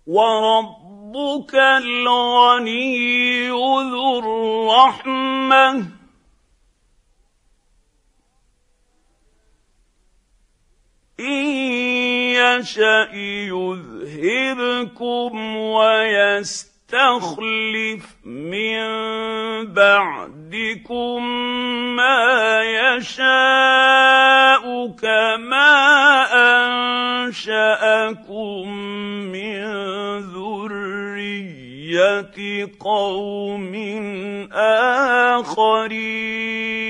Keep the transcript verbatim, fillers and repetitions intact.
وربك الغني ذو الرحمة إن يشأ يذهبكم ويستخلف من بعدكم ما يشاء كما أنشأكم من ذرية قوم آخرين.